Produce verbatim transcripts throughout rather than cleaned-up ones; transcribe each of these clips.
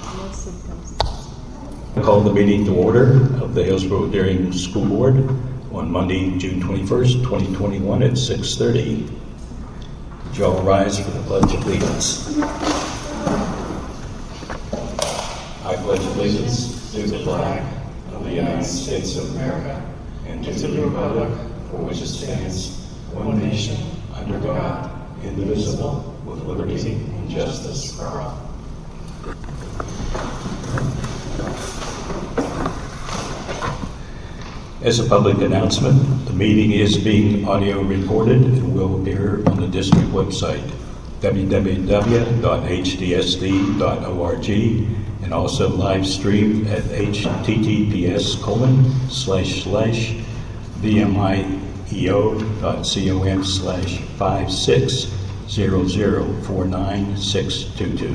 No symptoms. I call the meeting to order of the Hillsborough Daring School Board on Monday, June twenty-first, twenty twenty-one at six thirty. Would you all rise for the Pledge of Allegiance? I pledge allegiance to the flag of the United States of America and to the republic for which it stands, one nation, under God, indivisible, with liberty and justice for all. As a public announcement, the meeting is being audio recorded and will appear on the district website, w w w dot h d s d dot org, and also live streamed at h t t p s colon slash slash v m i e o dot com slash five six zero zero four nine six two two.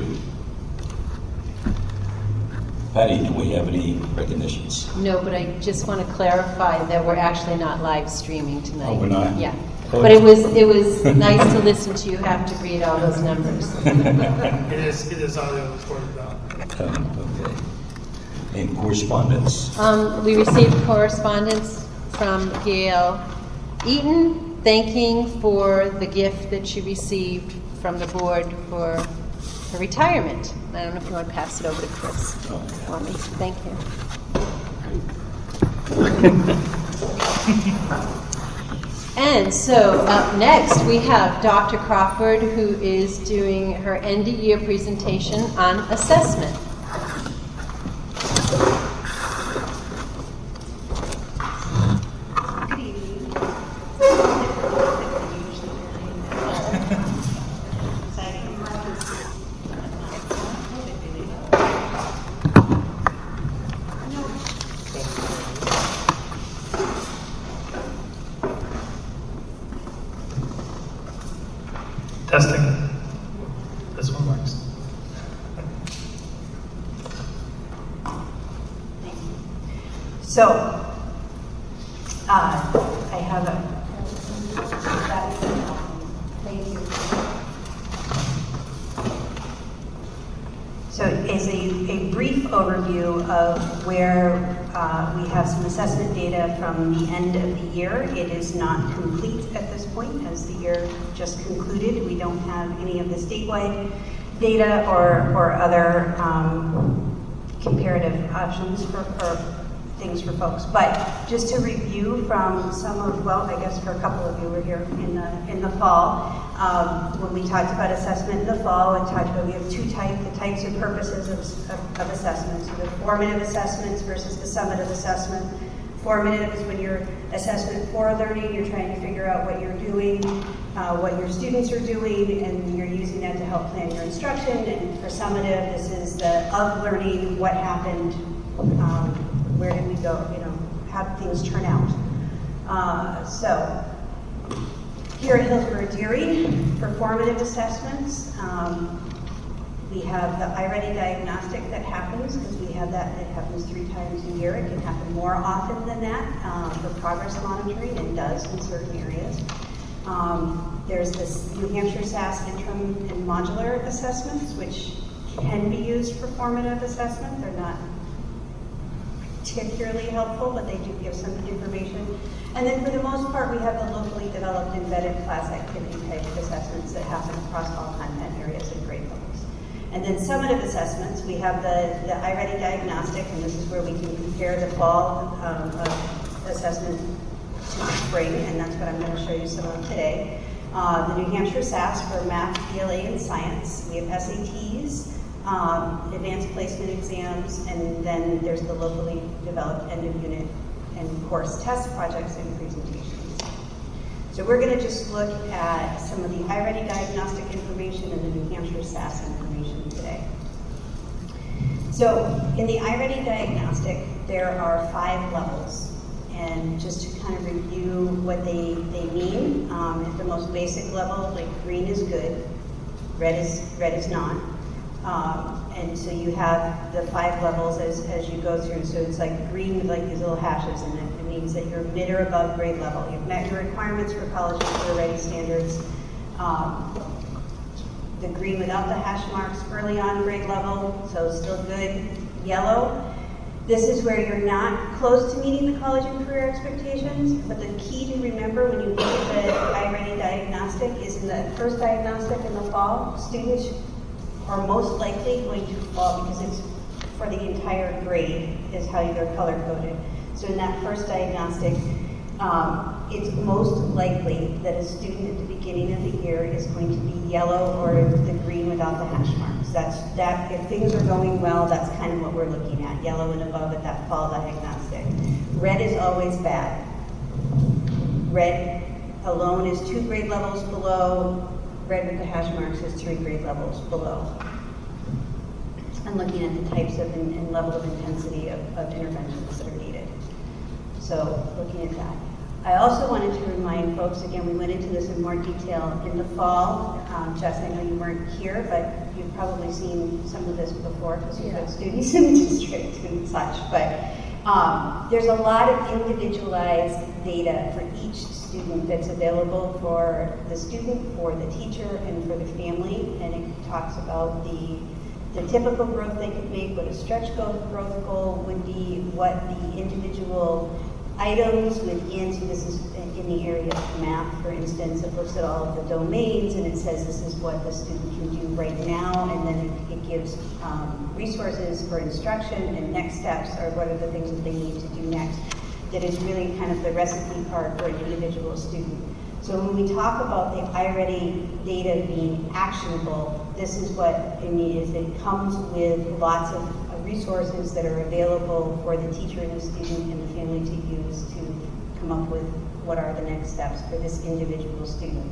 Patty, do we have any recognitions? No, but I just want to clarify that we're actually not live streaming tonight. Oh, we're not? Yeah. Oh, but it was it was nice to listen to you have to read all those numbers. It is it is audio recorded though. Um, okay. And correspondence? Um, we received correspondence from Gail Eaton thanking for the gift that she received from the board for her retirement. I don't know if you want to pass it over to Chris Oh, for me. Thank you. And so up next we have Doctor Crawford, who is doing her end of year presentation on assessment. Testing. This one works. So, uh, I have a, thank you. So as a, a brief overview of where uh, we have some assessment data from the end of the year. It is not complete at this point as the year just concluded. We don't have any of the statewide data or, or other um, comparative options for, for things for folks. But just to review from some of, well, I guess for a couple of you were here in the, in the fall, um, when we talked about assessment in the fall, we talked about we have two types, the types and purposes of, of, of assessments. So the formative assessments versus the summative assessment. Formative is when you're assessment for learning, you're trying to figure out what you're doing, uh, what your students are doing, and you're using that to help plan your instruction. And for summative, this is the of learning, what happened, um, where did we go, you know, how did things turn out. Uh, so, here at Hillsborough Deary, for formative assessments, um, we have the iReady diagnostic that happens, because we have that, it happens three times a year. It can happen more often than that um, for progress monitoring, and does in certain areas. Um, there's this New Hampshire S A S interim and modular assessments, which can be used for formative assessment. They're not particularly helpful, but they do give some information. And then for the most part, we have the locally developed embedded class activity type assessments that happen across all content areas and grade levels. And then summative assessments, we have the, the iReady diagnostic, and this is where we can compare the fall um, of assessment to the spring, and that's what I'm going to show you some of today. Uh, the New Hampshire S A S for math, P L A, and science. We have S A Ts, um, advanced placement exams, and then there's the locally developed end of unit and course test projects and presentations. So we're going to just look at some of the iReady diagnostic information and the New Hampshire S A S information today. So in the iReady diagnostic, there are five levels. And just to kind of review what they, they mean, um, at the most basic level, like green is good, red is, red is not. Um, and so you have the five levels as, as you go through. So it's like green with like these little hashes in it. It means that you're mid or above grade level. You've met your requirements for college and for ready standards. Um, the green without the hash marks, early on grade level, so still good. Yellow, this is where you're not close to meeting the college and career expectations, but the key to remember when you look at the iReady diagnostic is in the first diagnostic in the fall, students are most likely going to fall because it's for the entire grade is how they're color coded. So in that first diagnostic, um, it's most likely that a student at the beginning of the year is going to be yellow or the green without the hash marks. That's that. If things are going well, that's kind of what we're looking at, yellow and above at that fall diagnostic. Red is always bad. Red alone is two grade levels below. Red with the hash marks is three grade levels below. And looking at the types of and, and level of intensity of, of interventions that are needed. So looking at that. I also wanted to remind folks, again, we went into this in more detail in the fall. Um, Jess, I know you weren't here, but you've probably seen some of this before because you've had students in the district and such. But um, there's a lot of individualized data for each student that's available for the student, for the teacher, and for the family. And it talks about the the typical growth they could make, what a stretch goal growth goal would be, what the individual items within, so this is in the area of math, for instance, it looks at all of the domains and it says this is what the student can do right now, and then it, it gives um, resources for instruction and next steps, or what are the things that they need to do next. That is really kind of the recipe card for an individual student. So when we talk about the iReady data being actionable, this is what it means. It comes with lots of resources that are available for the teacher and the student and the family to use to come up with what are the next steps for this individual student.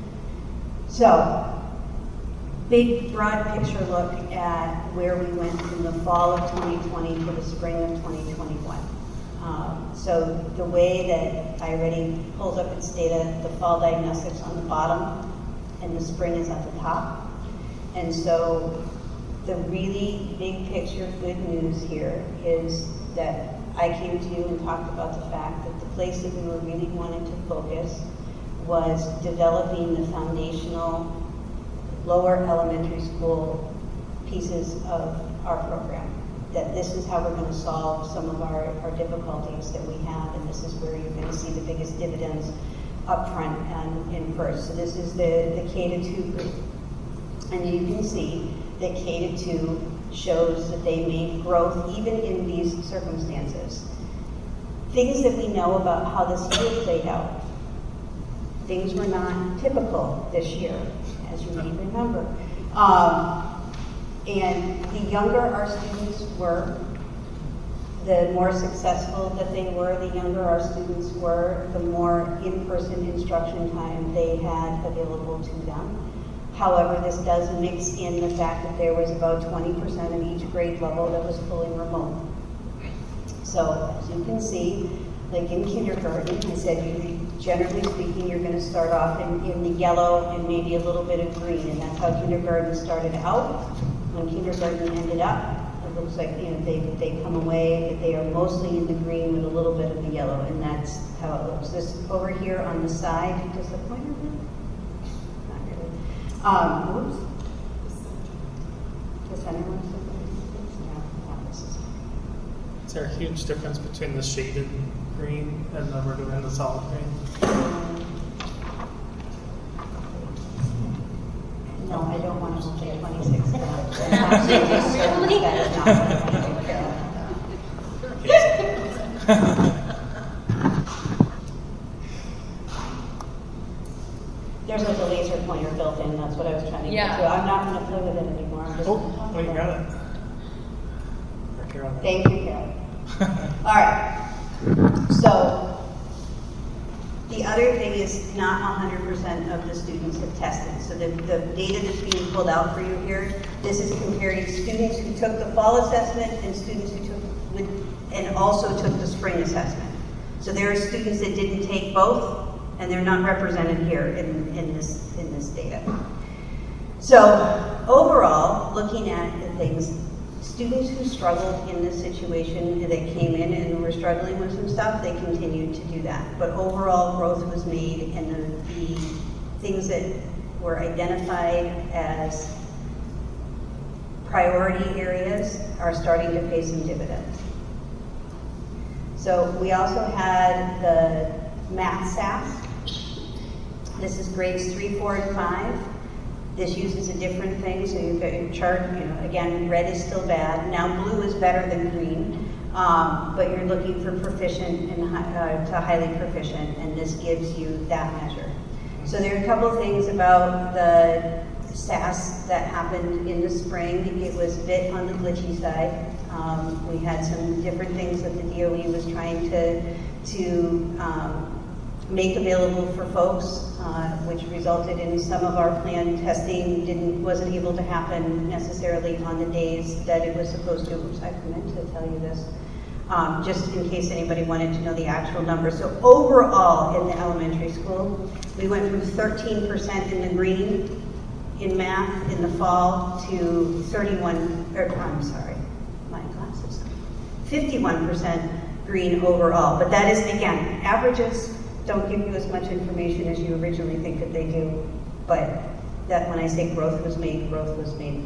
So, big broad picture look at where we went from the fall of twenty twenty to the spring of twenty twenty-one. Um, so the way that iReady pulls up its data, the fall diagnostics on the bottom and the spring is at the top. And so the really big picture good news here is that I came to you and talked about the fact that the place that we were really wanting to focus was developing the foundational lower elementary school pieces of our program. That this is how we're going to solve some of our, our difficulties that we have, and this is where you're going to see the biggest dividends up front and, and first. So this is the, the K to two group. And you can see that K to two shows that they made growth even in these circumstances. Things that we know about how this year played out. Things were not typical this year, as you may remember. Um, and the younger our students were, the more successful that they were, the younger our students were, the more in-person instruction time they had available to them. However, this does mix in the fact that there was about twenty percent of each grade level that was fully remote. So, as you can see, like in kindergarten, I said, you, generally speaking, you're going to start off in, in the yellow and maybe a little bit of green, and that's how kindergarten started out. When kindergarten ended up, it looks like, you know, they, they come away, they are mostly in the green with a little bit of the yellow, and that's how it looks. This over here on the side, does the pointer move? Not really. Um, whoops. The center one? Yeah, no, this is. Is there a huge difference between the shaded green and the regular and the solid green? No, I don't want to say twenty-six now. Actually, just certainly that is not what I want to take care of. There's like a laser pointer built in, that's what I was trying to Yeah. get to. I'm not going to play with it anymore. I'm just Oh, gonna talk well, you about got it. Or Carol. Thank you, Carol. All right. So the other thing is not one hundred percent of the students have tested. So the, the data that's being pulled out for you here, this is comparing students who took the fall assessment and students who took, with, and also took the spring assessment. So there are students that didn't take both, and they're not represented here in, in this in this data. So overall, looking at the things, students who struggled in this situation that came in and were struggling with some stuff, they continued to do that. But overall growth was made, and the, the things that were identified as priority areas are starting to pay some dividends. So we also had the math S A S. This is grades three, four, and five. This uses a different thing, so you've got your chart, you know, again, red is still bad. Now blue is better than green, um, but you're looking for proficient and uh, to highly proficient, and this gives you that measure. So there are a couple of things about the S A S that happened in the spring. It was a bit on the glitchy side. Um, we had some different things that the D O E was trying to, to um, make available for folks, uh, which resulted in some of our planned testing didn't wasn't able to happen necessarily on the days that it was supposed to. Oops, I meant to tell you this, um, just in case anybody wanted to know the actual numbers. So overall in the elementary school, we went from thirteen percent in the green in math in the fall to thirty-one, or I'm sorry, my glasses, fifty-one percent green overall. But that is, again, averages don't give you as much information as you originally think that they do, but that when I say growth was made, growth was made.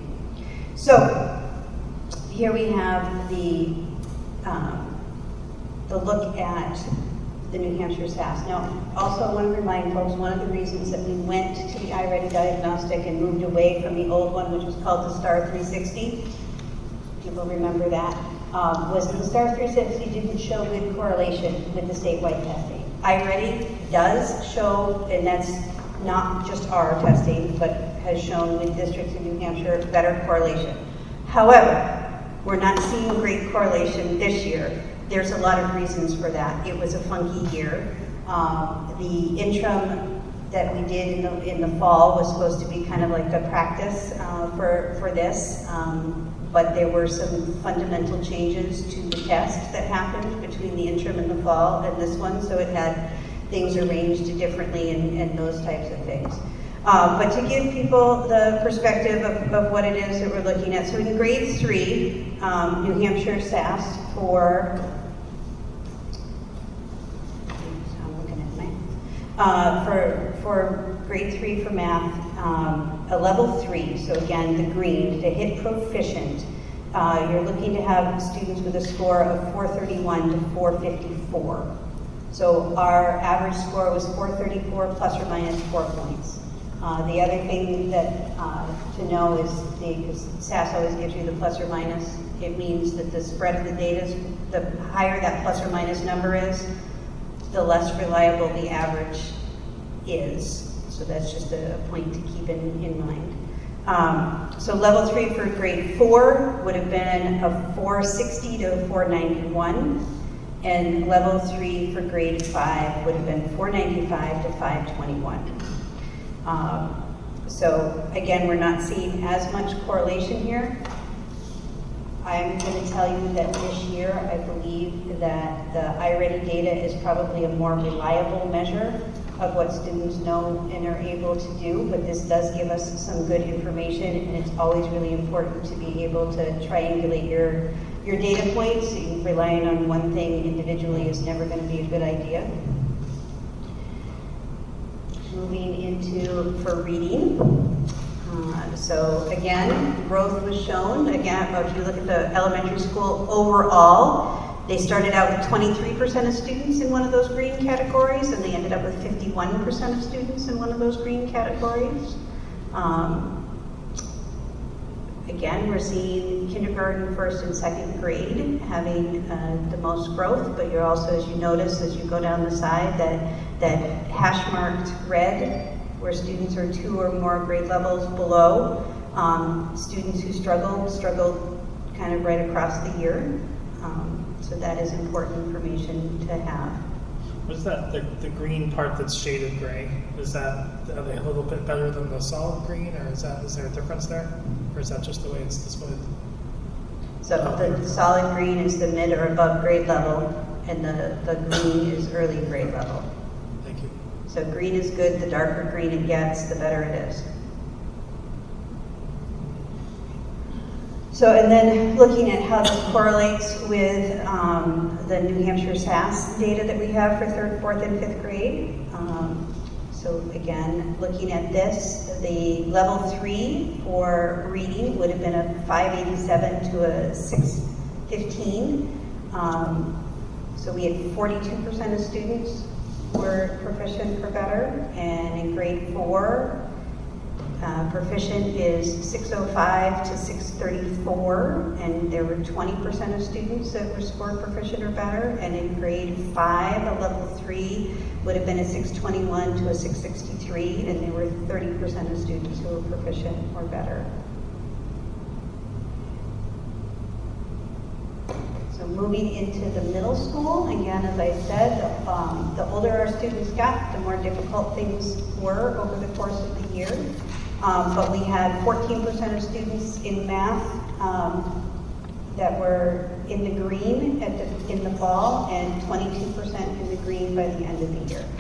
So here we have the um, the look at the New Hampshire S A S. Now, also I want to remind folks, one of the reasons that we went to the iReady diagnostic and moved away from the old one, which was called the STAR three sixty, people remember that, um, was that the STAR three sixty didn't show good correlation with the statewide testing. iReady does show, and that's not just our testing, but has shown with districts in New Hampshire better correlation. However, we're not seeing great correlation this year. There's a lot of reasons for that. It was a funky year. Um, the interim that we did in the, in the fall was supposed to be kind of like a practice uh, for, for this, um, but there were some fundamental changes to the test that happened between the interim and the fall and this one, so it had things arranged differerently and, and those types of things. Um, but to give people the perspective of, of what it is that we're looking at, so in grade three, um, New Hampshire S A S for, I'm looking at my, uh, for, for grade three for math, um, a level three, so again, the green, to hit proficient, uh, you're looking to have students with a score of four thirty-one to four fifty-four. So our average score was four thirty-four plus or minus four points. Uh, the other thing that uh, to know is the S A S always gives you the plus or minus. It means that the spread of the data, is, the higher that plus or minus number is, the less reliable the average is. So that's just a point to keep in, in mind. Um, so level three for grade four would have been a four sixty to four ninety-one. And level three for grade five would have been four ninety-five to five twenty-one. Um, so again, we're not seeing as much correlation here. I'm going to tell you that this year, I believe that the iReady data is probably a more reliable measure of what students know and are able to do, but this does give us some good information, and it's always really important to be able to triangulate your Your data points. Relying on one thing individually is never going to be a good idea. Moving into for reading. Uh, so again, growth was shown. Again, if you look at the elementary school overall, they started out with twenty-three percent of students in one of those green categories, and they ended up with fifty-one percent of students in one of those green categories. Um, Again, we're seeing kindergarten, first and second grade having uh, the most growth, but you're also, as you notice, as you go down the side, that, that hash marked red, where students are two or more grade levels below. Um, students who struggle, struggle kind of right across the year. Um, so that is important information to have. What is that, the, the green part that's shaded gray? Is that, are they a little bit better than the solid green, or is that, is there a difference there? Or is that just the way it's displayed? So the solid green is the mid or above grade level, and the, the green is early grade level. Thank you. So green is good, the darker green it gets, the better it is. So, and then looking at how this correlates with um, the New Hampshire S A S data that we have for third, fourth, and fifth grade. Um, so again, looking at this, the level three for reading would have been a five eighty-seven to a six fifteen. Um, so we had forty-two percent of students were proficient or better, and in grade four, uh, proficient is six oh five to six thirty-four, and there were twenty percent of students that were scored proficient or better, and in grade five, a level three would have been a six twenty-one to a six sixty-three, and there were thirty percent of students who were proficient or better. So moving into the middle school, again, as I said, the, um, the older our students got, the more difficult things were over the course of the year. Um, but we had fourteen percent of students in math um, that were in the green at the, in the fall, and twenty-two percent in the green by the end of the year.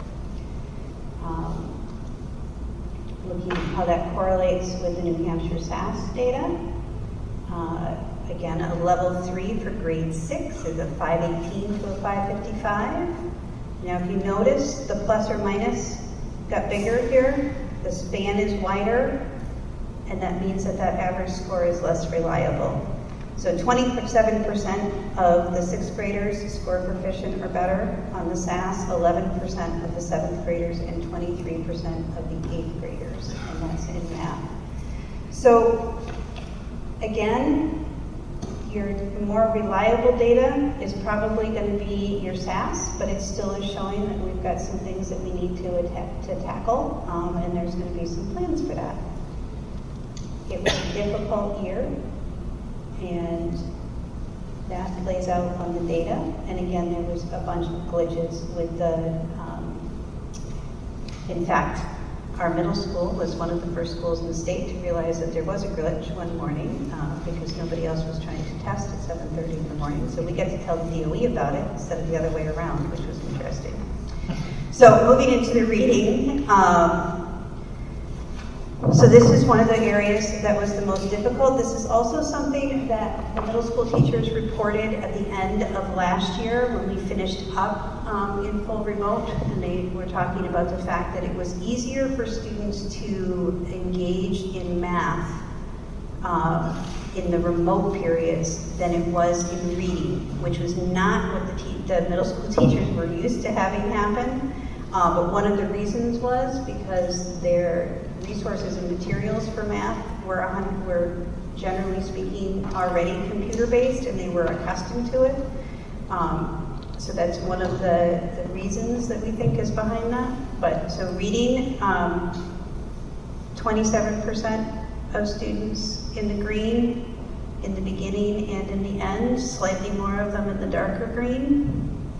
Um, looking at how that correlates with the New Hampshire S A S data. Uh, again, a level three for grade six is a five eighteen to a five fifty-five. Now if you notice, the plus or minus got bigger here. The span is wider, and that means that that average score is less reliable. So twenty-seven percent of the sixth graders scored proficient or better on the S A S, eleven percent of the seventh graders, and twenty-three percent of the eighth graders, and that's in math. So again, your more reliable data is probably going to be your S A S, but it still is showing that we've got some things that we need to, attack, to tackle, um, and there's going to be some plans for that. It was a difficult year, and that plays out on the data. And again, there was a bunch of glitches with the, um, in fact, our middle school was one of the first schools in the state to realize that there was a glitch one morning uh, because nobody else was trying to test at seven thirty in the morning. So we get to tell the D O E about it instead of the other way around, which was interesting. So moving into the reading, um, so this is one of the areas that was the most difficult. This is also something that the middle school teachers reported at the end of last year when we finished up um, in full remote, and they were talking about the fact that it was easier for students to engage in math um, in the remote periods than it was in reading, which was not what the, te the middle school teachers were used to having happen. Uh, but one of the reasons was because their resources and materials for math were, were generally speaking already computer-based, and they were accustomed to it. Um, so that's one of the, the reasons that we think is behind that. But so reading, um, twenty-seven percent of students in the green in the beginning and in the end, slightly more of them in the darker green.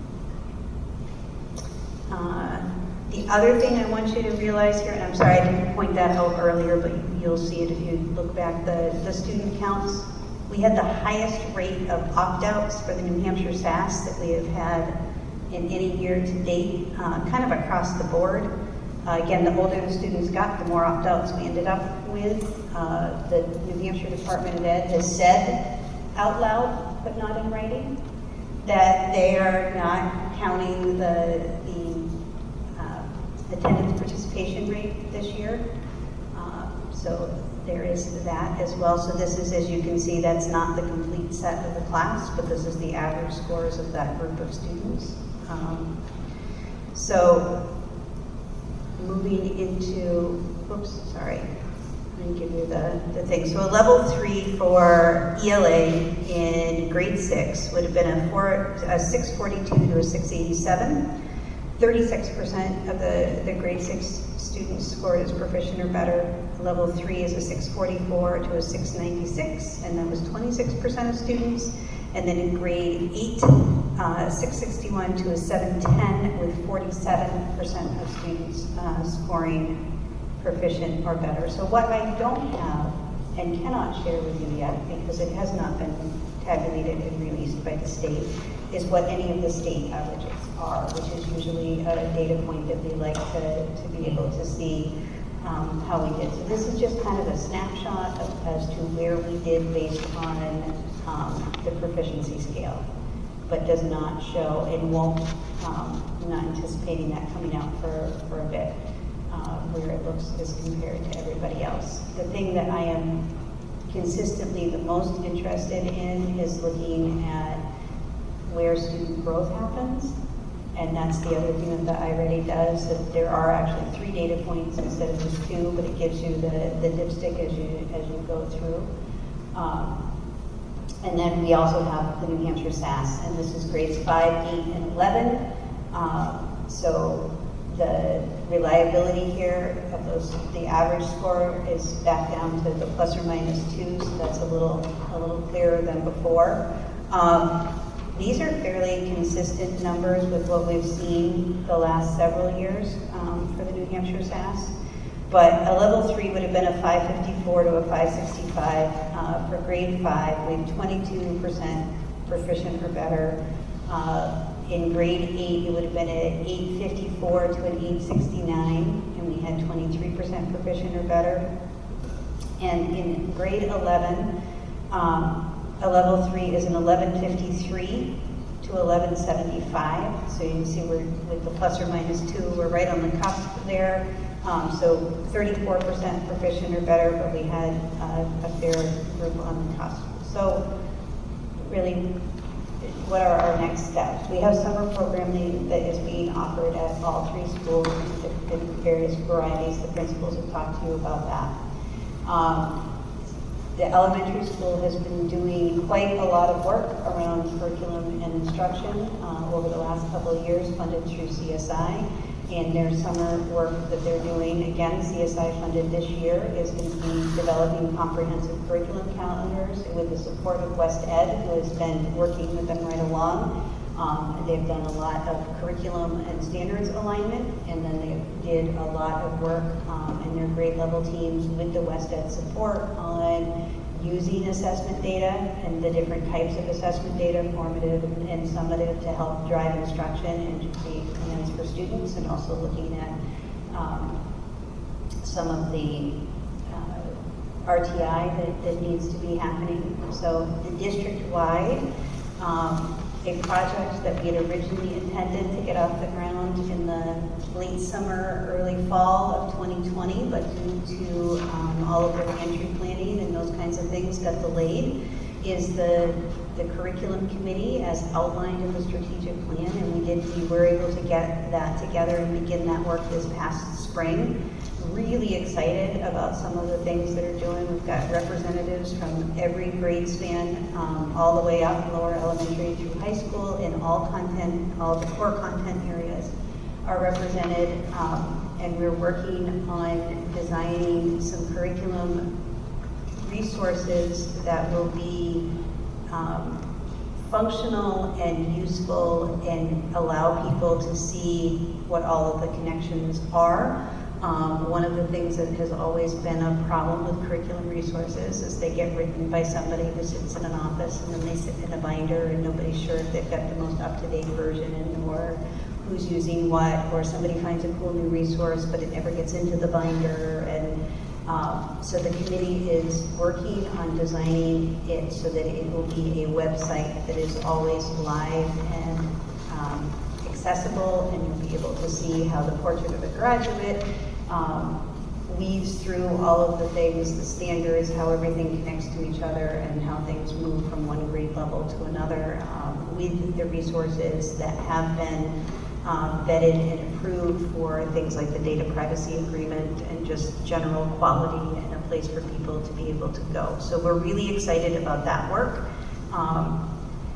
Uh, the other thing I want you to realize here, and I'm sorry I didn't point that out earlier, but you'll see it if you look back, the, the student counts. We had the highest rate of opt-outs for the New Hampshire S A S that we have had in any year to date, uh, kind of across the board. Uh, again, the older the students got, the more opt-outs we ended up with. Uh, the New Hampshire Department of Ed has said out loud, but not in writing, that they are not counting the, the uh, attendance participation rate this year. Uh, so there is that as well. So this is, as you can see, that's not the complete set of the class, but this is the average scores of that group of students. Um, so moving into, oops, sorry, let me give you the, the thing. So a level three for E L A in grade six would have been a, four, a six forty-two to a six eighty-seven. thirty-six percent of the, the grade six students scored as proficient or better. Level three is a six forty-four to a six ninety-six, and that was twenty-six percent of students. And then in grade eight, uh, six sixty-one to a seven ten, with forty-seven percent of students uh, scoring proficient or better. So what I don't have and cannot share with you yet, because it has not been tabulated and released by the state, is what any of the state averages are, which is usually a data point that we like to, to be able to see um, how we did. So this is just kind of a snapshot of, as to where we did based on um, the proficiency scale, but does not show and won't, um, I'm not anticipating that coming out for, for a bit. Um, looks as compared to everybody else. The thing that I am consistently the most interested in is looking at where student growth happens. And that's the other thing that the iReady does, that there are actually three data points instead of just two, but it gives you the, the dipstick as you, as you go through. Um, and then we also have the New Hampshire S A S, and this is grades five, eight, and eleven. Um, so the reliability here of those, the average score is back down to the plus or minus two, so that's a little, a little clearer than before. Um, These are fairly consistent numbers with what we've seen the last several years um, for the New Hampshire S A S. But a level three would have been a five fifty-four to a five sixty-five. Uh, for grade five, we have twenty-two percent proficient or better. Uh, in grade eight, it would have been an eight fifty-four to an eight sixty-nine, and we had twenty-three percent proficient or better. And in grade eleven, um, a level three is an eleven fifty-three to eleven seventy-five. So you can see we're with the plus or minus two, we're right on the cusp there. Um, so thirty-four percent proficient or better, but we had uh, a fair group on the cusp. So really, what are our next steps? We have summer programming that is being offered at all three schools in various varieties. The principals have talked to you about that. Um, The elementary school has been doing quite a lot of work around curriculum and instruction uh, over the last couple of years, funded through C S I. And their summer work that they're doing, again, C S I funded this year, is going to be developing comprehensive curriculum calendars with the support of West Ed, who has been working with them right along. Um, they've done a lot of curriculum and standards alignment, and then they did a lot of work um, in their grade level teams with the West Ed support on using assessment data and the different types of assessment data, formative and summative, to help drive instruction and to create plans for students, and also looking at um, some of the uh, R T I that, that needs to be happening. So the district-wide, um, a project that we had originally intended to get off the ground in the late summer, early fall of twenty twenty, but due to um, all of the reentry planning and those kinds of things got delayed, is the, the curriculum committee as outlined in the strategic plan, and we did, we were able to get that together and begin that work this past spring. Really excited about some of the things that are doing. We've got representatives from every grade span, um, all the way up, lower elementary through high school, in all content, all the core content areas are represented, um, and we're working on designing some curriculum resources that will be um, functional and useful and allow people to see what all of the connections are. Um, one of the things that has always been a problem with curriculum resources is they get written by somebody who sits in an office, and then they sit in a binder and nobody's sure if they've got the most up-to-date version, or who's using what, or somebody finds a cool new resource but it never gets into the binder. And um, so the committee is working on designing it so that it will be a website that is always live and um, accessible, and you'll be able to see how the portrait of a graduate um, weaves through all of the things, the standards, how everything connects to each other, and how things move from one grade level to another, um, with the resources that have been um, vetted and approved for things like the data privacy agreement and just general quality and a place for people to be able to go. So we're really excited about that work. Um,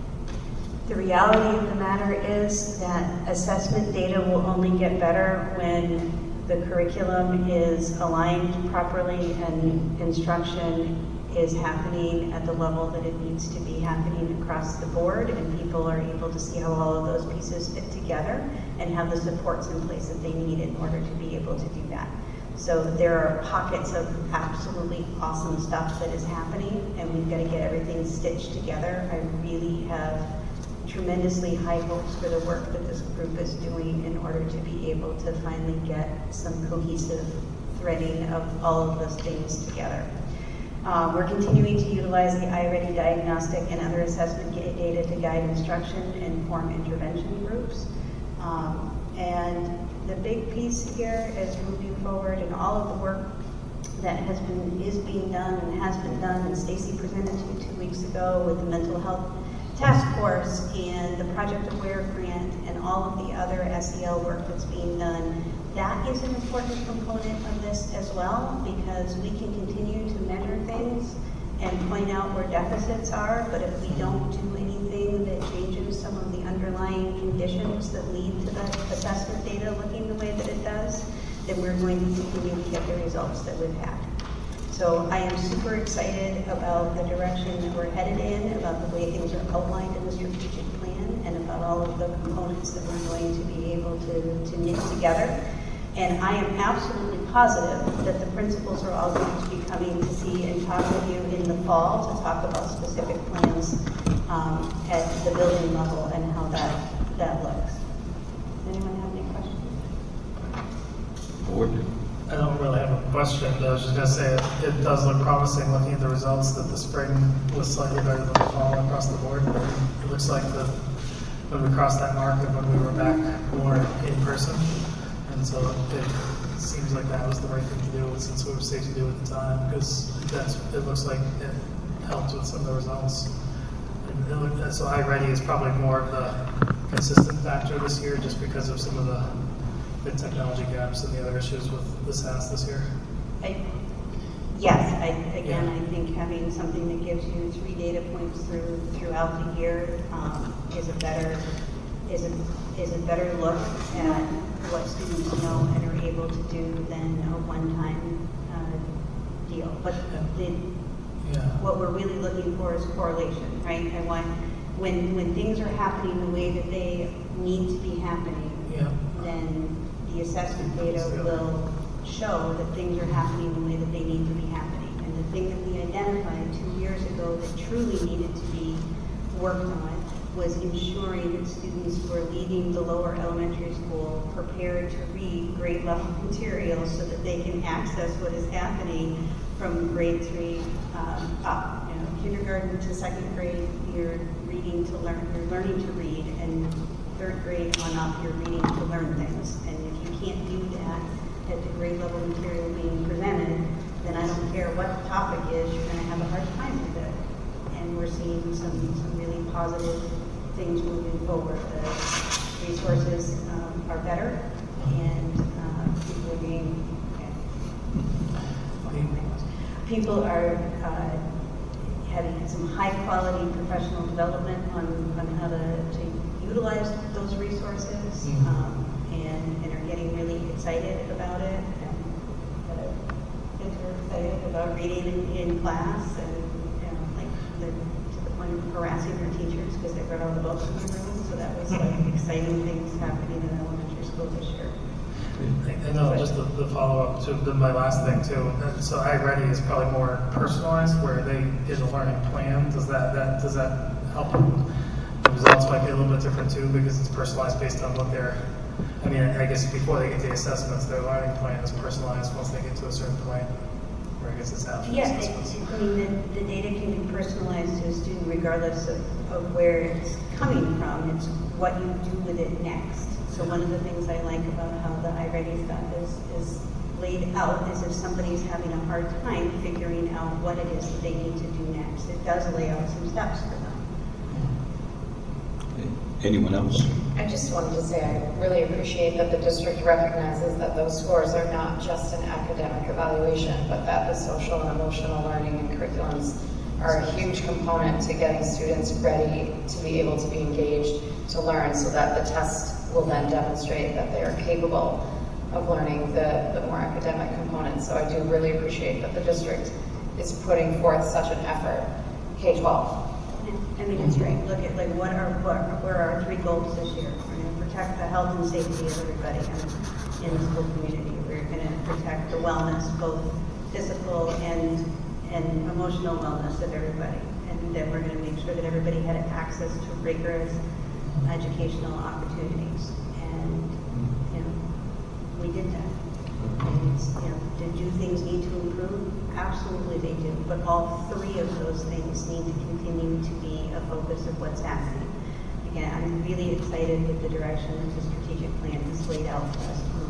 The reality of the matter is that assessment data will only get better when the curriculum is aligned properly and instruction is happening at the level that it needs to be happening across the board, and people are able to see how all of those pieces fit together and have the supports in place that they need in order to be able to do that. So there are pockets of absolutely awesome stuff that is happening, and we've got to get everything stitched together. I really have tremendously high hopes for the work that this group is doing in order to be able to finally get some cohesive threading of all of those things together. Uh, we're continuing to utilize the iReady diagnostic and other assessment data to guide instruction and form intervention groups. Um, and the big piece here is moving forward and all of the work that has been, is being done and has been done, and Stacy presented to you two weeks ago with the mental health task force and the Project Aware grant and all of the other S E L work that's being done. That is an important component of this as well, because we can continue to measure things and point out where deficits are, but if we don't do anything that changes some of the underlying conditions that lead to the assessment data looking the way that it does, then we're going to continue to get the results that we've had. So I am super excited about the direction that we're headed in, about the way things are outlined in the strategic plan, and about all of the components that we're going to be able to, to knit together. And I am absolutely positive that the principals are all going to be coming to see and talk with you in the fall to talk about specific plans um, at the building level and how that, that looks. Does anyone have any questions? Board? I don't really have a question. I was just going to say it, it does look promising looking at the results that the spring was slightly better than the fall across the board. It looks like the, when we crossed that mark and when we were back more in person. And so it seems like that was the right thing to do, since we were safe to do at the time, because that's, it looks like it helped with some of the results. And it looked, so iReady is probably more of the consistent factor this year, just because of some of the, the technology gaps and the other issues with the S A S this year. I, yes, I, again, Yeah. I think having something that gives you three data points through throughout the year um, is a better is a is a better look at what students know and are able to do than a one-time uh, deal. But the, Yeah. what we're really looking for is correlation, right? I want when when things are happening the way that they need to be happening, Yeah. then the assessment data will show that things are happening the way that they need to be happening. And the thing that we identified two years ago that truly needed to be worked on was ensuring that students who are leaving the lower elementary school prepared to read grade level materials so that they can access what is happening from grade three um, up. You know, kindergarten to second grade, you're reading to learn, you're learning to read, and third grade on up, you're reading to learn things. And if you can't do that at the grade level material being presented, then I don't care what the topic is, you're going to have a hard time with it. And we're seeing some, some really positive things moving forward. The resources um, are better, and uh, people are being, people are uh, having some high quality professional development on, on how to, to utilize those resources, Mm-hmm. um, and, and are getting really excited about it. And uh, kids are excited about reading in, in class, and you know, like the of harassing their teachers because they read all the books in the room. So that was like exciting things happening in elementary school this year. I know, just the, the follow-up to the, my last thing too. And so iReady is probably more personalized, where they get a learning plan. Does that, that does that help? The results might be a little bit different too, because it's personalized based on what they're. I mean, I guess before they get the assessments, their learning plan is personalized once they get to a certain point. Or I guess it's after Yeah, the it, assessments. I mean, the, the data can be personalized to a student regardless of, of where it's coming from. It's what you do with it next. So one of the things I like about how the iReady stuff is, is laid out is if somebody's having a hard time figuring out what it is that they need to do next, it does lay out some steps for them. Anyone else? I just wanted to say I really appreciate that the district recognizes that those scores are not just an academic evaluation, but that the social and emotional learning and curriculums are a huge component to getting students ready to be able to be engaged to learn, so that the test will then demonstrate that they are capable of learning the, the more academic components. So I do really appreciate that the district is putting forth such an effort, K twelve. I mean, it's great. Look at like what are what where are our three goals this year? We're going to protect the health and safety of everybody in, in the school community. We're going to protect the wellness, both physical and and emotional wellness of everybody. And then we're going to make sure that everybody had access to rigorous educational opportunities. And you know, we did that. And, you know, do things need to improve? Absolutely they do. But all three of those things need to continue to be a focus of what's happening. Again, I'm really excited with the direction that the strategic plan has laid out for us to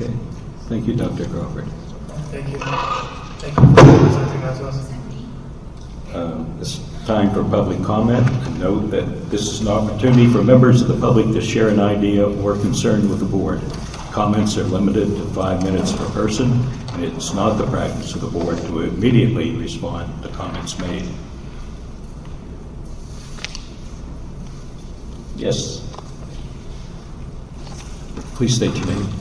Okay. Thank you, Doctor Crawford. Thank you. Thank you for presenting that to us. Uh, It's time for public comment. And note that this is an opportunity for members of the public to share an idea or concern with the board. Comments are limited to five minutes per person, and it's not the practice of the board to immediately respond to comments made. Yes? Please state your name.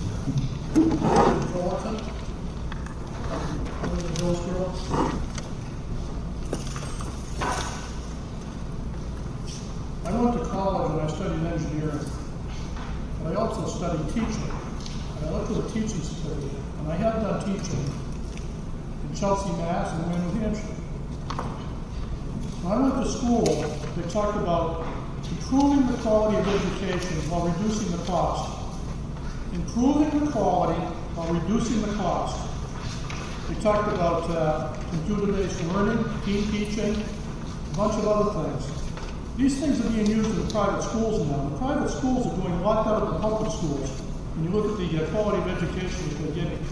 I went to college and I studied engineering, but I also studied teaching. And I looked at a teaching certificate, and I have done teaching in Chelsea, Mass, and in New Hampshire. When I went to school, they talked about improving the quality of education while reducing the cost. Improving the quality while reducing the cost. They talked about uh, computer-based learning, team teaching, a bunch of other things. These things are being used in the private schools now. The private schools are doing a lot better than public schools when you look at the uh, quality of education that they're getting.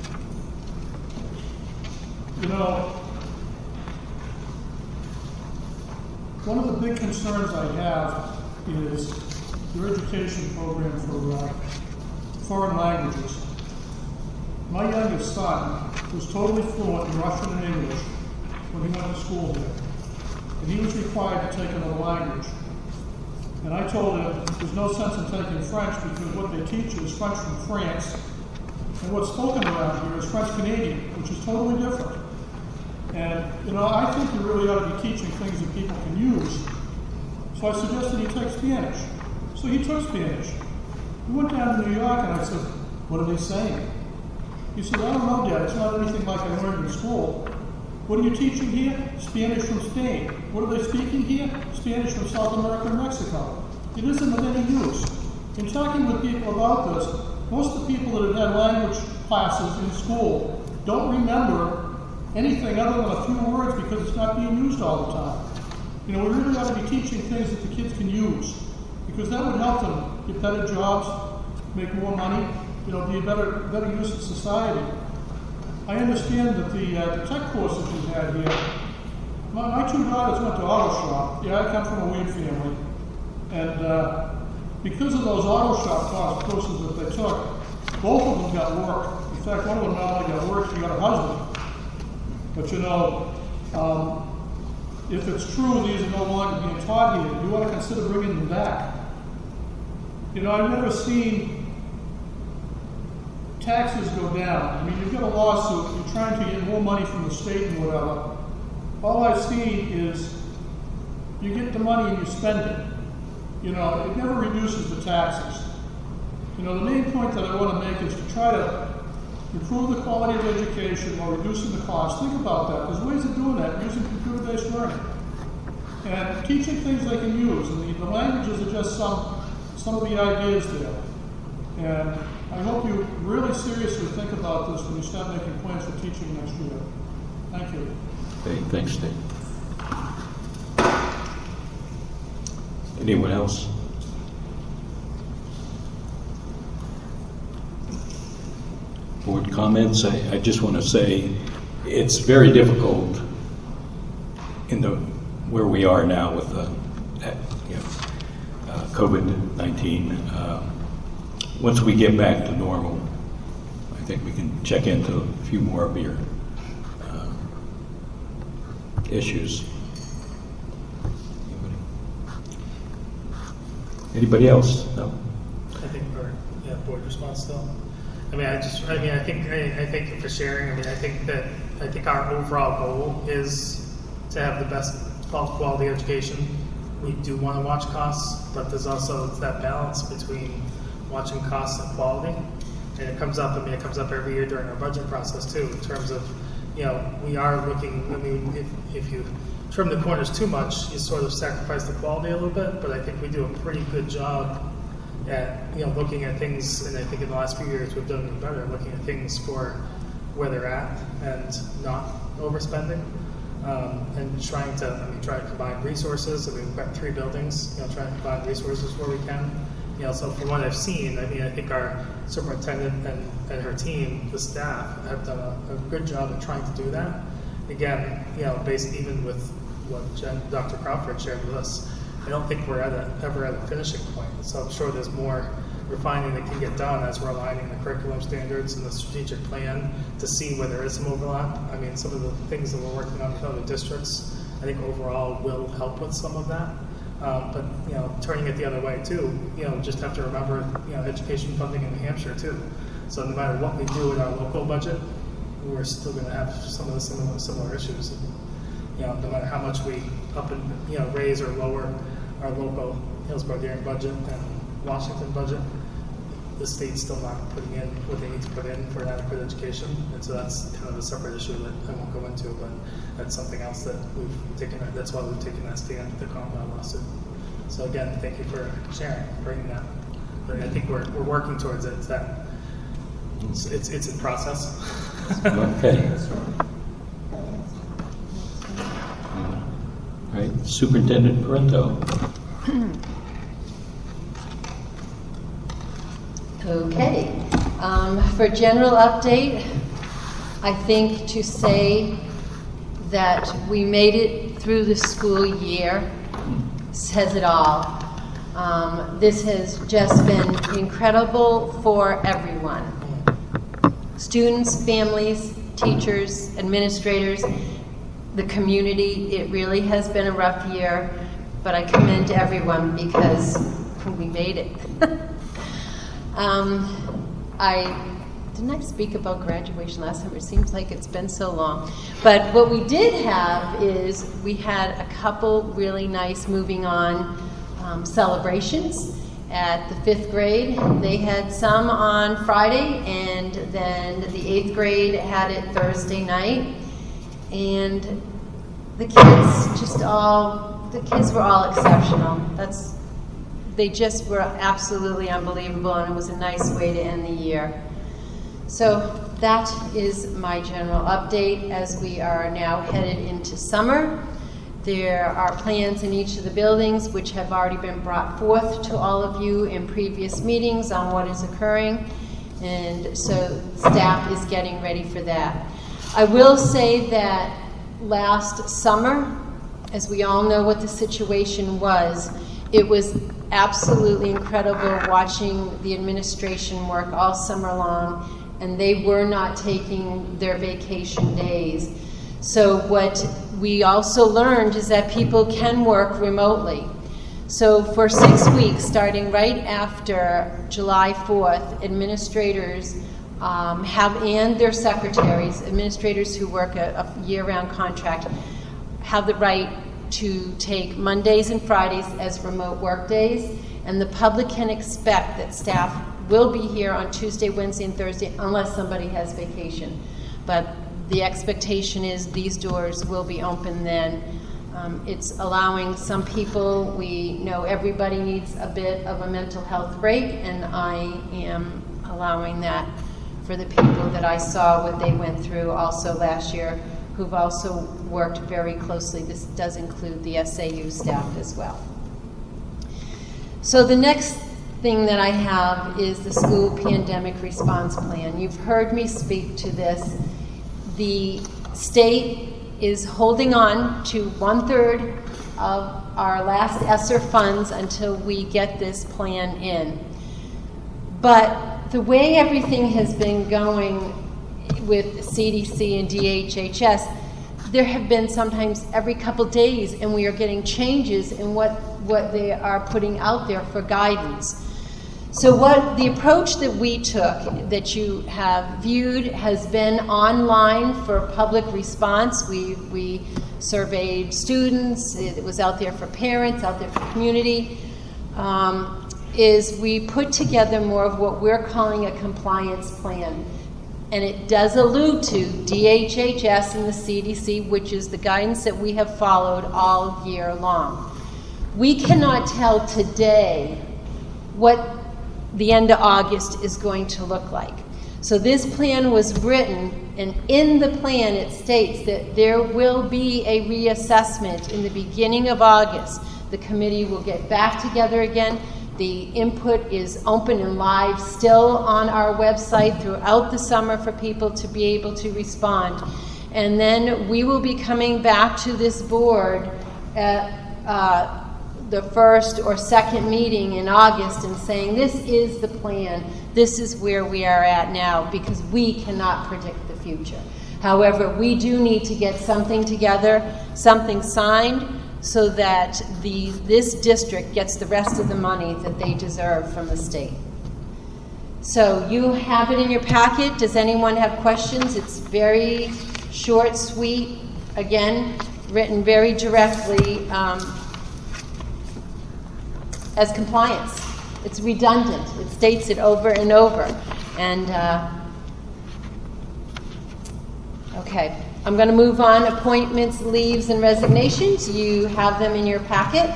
You know, one of the big concerns I have is your education program for uh, foreign languages. My youngest son was totally fluent in Russian and English when he went to school here. And he was required to take another language. And I told him there's no sense in taking French because what they teach you is French from France. And what's spoken around here is French Canadian, which is totally different. And, you know, I think you really ought to be teaching things that people can use. So I suggested he take Spanish. So he took Spanish. We went down to New York and I said, what are they saying? He said, I don't know, Dad. It's not anything like I learned in school. What are you teaching here? Spanish from Spain. What are they speaking here? Spanish from South America and Mexico. It isn't of any use. In talking with people about this, most of the people that have had language classes in school don't remember anything other than a few words because it's not being used all the time. You know, we really ought to be teaching things that the kids can use because that would help them get better jobs, make more money, you know, be a better, better use of society. I understand that the, uh, the tech courses you had here, my, my two daughters went to auto shop. Yeah, I come from a weird family. And uh, because of those auto shop courses that they took, both of them got work. In fact, one of them not only got work, she got a husband. But you know, um, if it's true these are no longer being taught here, you ought to consider bringing them back. You know, I've never seen taxes go down. I mean, you've got a lawsuit, you're trying to get more money from the state and whatever. All I've seen is you get the money and you spend it. You know, it never reduces the taxes. You know, the main point that I want to make is to try to improve the quality of education while reducing the cost. Think about that. There's ways of doing that, using computer-based learning. And teaching things they can use. And the, the languages are just some, some of the ideas there. And I hope you really seriously think about this when you start making plans for teaching next year. Thank you. Okay, thanks, Dave. Anyone else? Board comments? I, I just want to say it's very difficult in the where we are now with the uh, you know, uh, COVID nineteen. Uh, once we get back to normal, I think we can check into a few more of your uh, issues. Anybody else? No? I think for yeah, board response still. I mean, I just, I mean, I think, I, I thank you for sharing. I mean, I think that, I think our overall goal is to have the best quality education. We do want to watch costs, but there's also that balance between watching costs and quality. And it comes up, I mean, it comes up every year during our budget process too, in terms of, you know, we are looking, I mean, if, if you trim the corners too much, you sort of sacrifice the quality a little bit, but I think we do a pretty good job at, you know, looking at things, and I think in the last few years we've done even better, looking at things for where they're at and not overspending, um, and trying to, I mean, try to combine resources. I mean, we've got three buildings, you know, trying to combine resources where we can, You know, so from what I've seen, I mean, I think our superintendent and, and her team, the staff, have done a, a good job at trying to do that. Again, you know, based even with what Jen, Doctor Crawford shared with us, I don't think we're at a, ever at a finishing point. So I'm sure there's more refining that can get done as we're aligning the curriculum standards and the strategic plan to see where there is some overlap. I mean, some of the things that we're working on with other districts, I think overall will help with some of that. Um, but, you know, turning it the other way too, you know, just have to remember, you know, education funding in New Hampshire too. So no matter what we do with our local budget, we're still going to have some of the similar, similar issues. And, you know, no matter how much we up and, you know, raise or lower our local Hillsborough Daring budget and Washington budget, the state's still not putting in what they need to put in for an adequate education. And so that's kind of a separate issue that I won't go into, but that's something else that we've taken, that's why we've taken that stand with the Commonwealth lawsuit. So again, thank you for sharing, bringing that. But I think we're, we're working towards it. It's that, it's, it's, it's in process. Okay. All right, Superintendent Parento. Okay. Um, for general update, I think to say that we made it through the school year says it all. Um, this has just been incredible for everyone. Students, families, teachers, administrators, the community. It really has been a rough year, but I commend everyone because we made it. um, I didn't I speak about graduation last time? It seems like it's been so long. But what we did have is we had a couple really nice moving on um, celebrations at the fifth grade. They had some on Friday, and then the eighth grade had it Thursday night. And the kids just all, the kids were all exceptional. That's, they just were absolutely unbelievable, and it was a nice way to end the year. So that is my general update as we are now headed into summer. There are plans in each of the buildings which have already been brought forth to all of you in previous meetings on what is occurring, and so staff is getting ready for that. I will say that last summer, as we all know what the situation was, it was absolutely incredible watching the administration work all summer long, and they were not taking their vacation days. So what we also learned is that people can work remotely. So for six weeks, starting right after July fourth, administrators um, have, and their secretaries, administrators who work a, a year-round contract, have the right to take Mondays and Fridays as remote work days, and the public can expect that staff will be here on Tuesday, Wednesday, and Thursday unless somebody has vacation. But the expectation is these doors will be open then. Um, it's allowing some people, we know everybody needs a bit of a mental health break, and I am allowing that for the people that I saw what they went through also last year, who've also worked very closely. This does include the S A U staff as well. So the next thing that I have is the school pandemic response plan. You've heard me speak to this. The state is holding on to one-third of our last ESSER funds until we get this plan in. But the way everything has been going with C D C and D H H S, there have been sometimes every couple days, and we are getting changes in what, what they are putting out there for guidance. So what the approach that we took, that you have viewed, has been online for public response. We, we surveyed students, it was out there for parents, out there for community, um, is we put together more of what we're calling a compliance plan. And it does allude to D H H S and the C D C, which is the guidance that we have followed all year long. We cannot tell today what the end of August is going to look like. So this plan was written, and in the plan it states that there will be a reassessment in the beginning of August. The committee will get back together again The input is open and live still on our website throughout the summer for people to be able to respond. And then we will be coming back to this board at uh, the first or second meeting in August and saying, this is the plan, this is where we are at now, because we cannot predict the future. However, we do need to get something together, something signed, so that the this district gets the rest of the money that they deserve from the state. So you have it in your packet. Does anyone have questions? It's very short, sweet, again, written very directly um, as compliance. It's redundant. It states it over and over. And, uh, okay, I'm going to move on. Appointments, leaves, and resignations. You have them in your packet.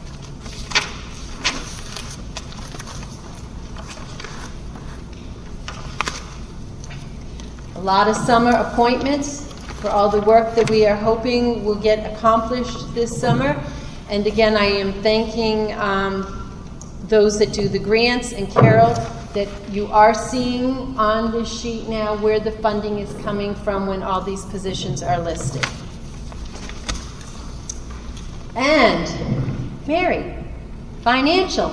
A lot of summer appointments for all the work that we are hoping will get accomplished this summer. And again, I am thanking um, those that do the grants, and Carol, that you are seeing on this sheet now where the funding is coming from when all these positions are listed. And Mary, financial.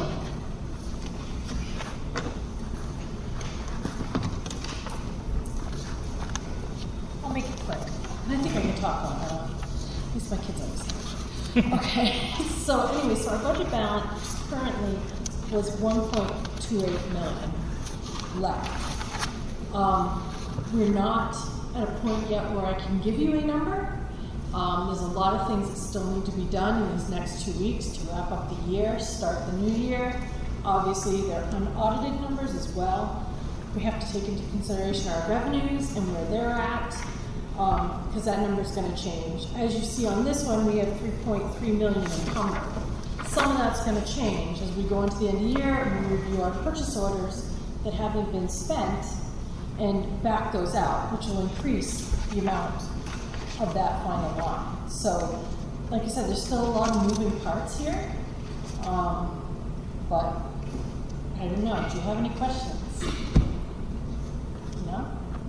I'll make it quick. I think I can talk on that. At least my kids understand. Okay, so anyway, so our budget balance currently was one point two eight million left. Um, we're not at a point yet where I can give you a number. Um, there's a lot of things that still need to be done in these next two weeks to wrap up the year, start the new year. Obviously, there are unaudited numbers as well. We have to take into consideration our revenues and where they're at, because um, that number is going to change. As you see on this one, we have three point three million encumbered. Some of that's going to change as we go into the end of the year and we review our purchase orders that haven't been spent and back those out, which will increase the amount of that final line. So, like I said, there's still a lot of moving parts here, um, but I don't know. Do you have any questions? No?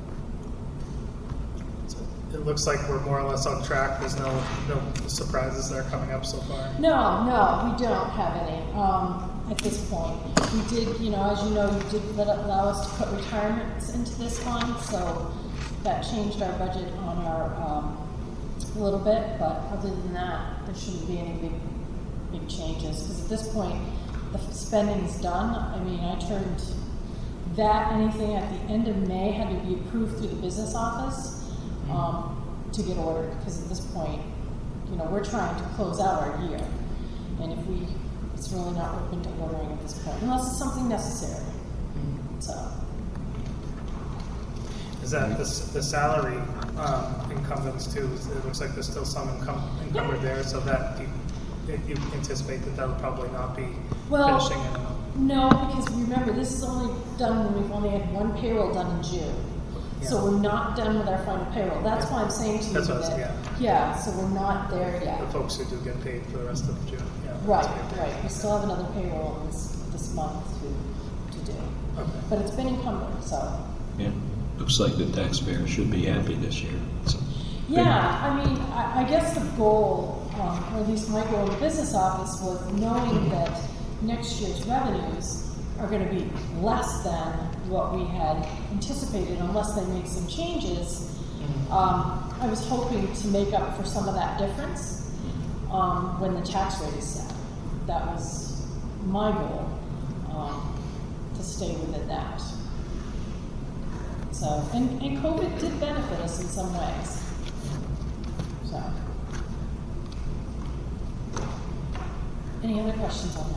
It looks like we're more or less on track. There's no no surprises that are coming up so far. No, no, we don't have any um, at this point. We did, you know, as you know, you did let, allow us to put retirements into this fund, so that changed our budget on our um, a little bit. But other than that, there shouldn't be any big big changes, because at this point, the spending's done. I mean, I turned that anything at the end of May had to be approved through the business office. Um, to get ordered, because at this point, you know, we're trying to close out our year, and if we, it's really not open to ordering at this point, unless it's something necessary. So, Is that the, the salary um, incumbents too? It looks like there's still some income encumbered there, so that you, you anticipate that that'll probably not be well, finishing in. No, because remember, this is only done when we've only had one payroll done in June. Yeah. So we're not done with our final payroll. That's why I'm saying to you That's what I that, was- yeah. yeah, so we're not there yet. The folks who do get paid for the rest of June. Yeah, Right, that's good. right. We still have another payroll this, this month to, to do. Okay. But it's been encumbered, so. Yeah, looks like the taxpayer should be happy this year. So, Yeah, I mean, I, I guess the goal, um, or at least my goal in the business office, was knowing that next year's revenues are going to be less than what we had anticipated unless they make some changes. Um, I was hoping to make up for some of that difference um, when the tax rate is set. That was my goal, um, to stay within that. So, and, and COVID did benefit us in some ways. So, any other questions on that?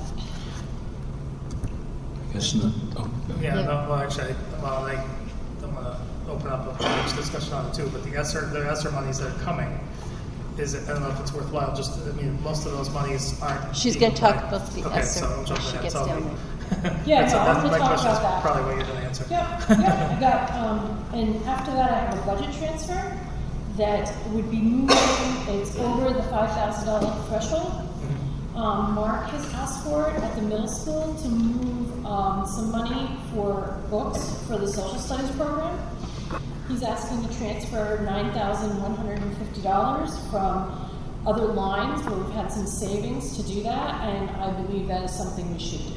I guess not. Oh, no. Yeah, Yeah. no, well, actually, well, I, I'm gonna open up a next discussion on it too, but the ESSER, the ESSER monies that are coming, is it, I don't know if it's worthwhile, just, I mean, most of those monies aren't. She's being going to talk applied. about the Okay, ESSER so I'm when jumping she ahead, gets so down I'll there. be- Yeah, That's, no, I'm that's gonna my talk question is about that. probably what you're gonna answer. Yep, yep, I got, um, and after that I have a budget transfer that would be moving, it's over the five thousand dollar threshold. Um, Mark has asked for it at the middle school to move um, some money for books for the social studies program. He's asking to transfer nine thousand one hundred fifty dollars from other lines where we've had some savings to do that, and I believe that is something we should do.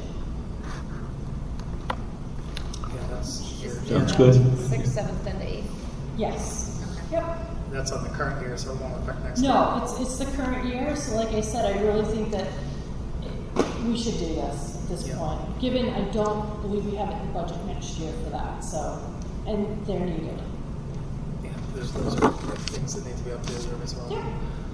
Yeah, that's, Sounds good. Sixth, seventh, and eighth. Yes. Yep. that's on the current year, so it won't affect next year. No, it's, it's the current year, so like I said, I really think that it- we should do this at this Yeah. point, given I don't believe we have it in the budget next year for that, so, and they're needed. Yeah, there's those are things that need to be updated as well. Yeah.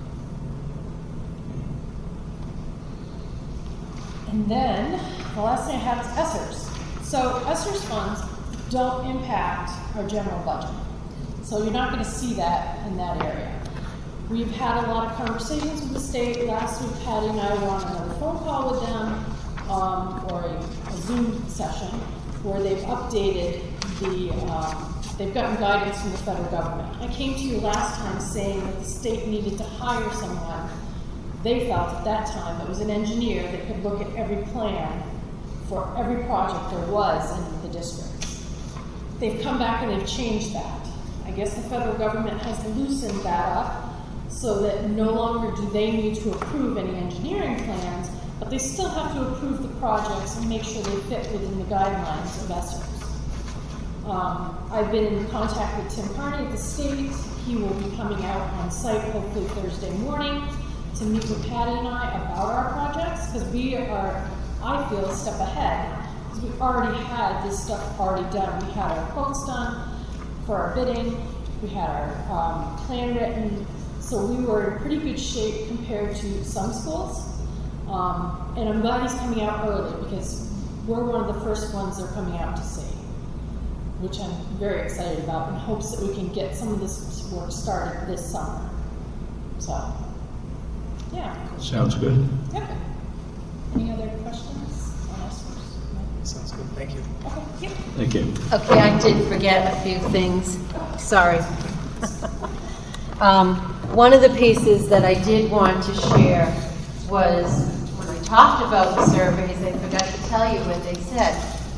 And then, the last thing I have is ESSERS. So ESSERS funds don't impact our general budget. So you're not gonna see that in that area. We've had a lot of conversations with the state. Last week, Patty and I were on another phone call with them, um, or a, a Zoom session, where they've updated the, um, they've gotten guidance from the federal government. I came to you last time saying that the state needed to hire someone. They felt at that time it was an engineer that could look at every plan for every project there was in the districts. They've come back and they've changed that. I guess the federal government has loosened that up so that no longer do they need to approve any engineering plans, but they still have to approve the projects and make sure they fit within the guidelines of ESSERS. Um, I've been in contact with Tim Carney at the state. He will be coming out on site hopefully Thursday morning to meet with Patty and I about our projects, because we are, I feel, a step ahead, because we already had this stuff already done. We had our quotes done for our bidding, we had our um, plan written, so we were in pretty good shape compared to some schools. Um, and I'm glad he's coming out early, because we're one of the first ones they're coming out to see, which I'm very excited about, in hopes that we can get some of this work started this summer. So. Yeah. Sounds good. Yep. Any other questions on ESSERS? No? Sounds good, thank you. Okay. Yep. Thank you. Okay, I did forget a few things. Sorry. um, one of the pieces that I did want to share was when I talked about the surveys, I forgot to tell you what they said.